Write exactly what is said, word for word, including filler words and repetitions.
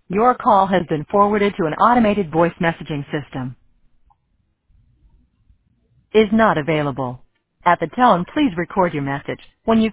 Your call has been forwarded to an automated voice messaging system. Is not available. At the tone, please record your message. When you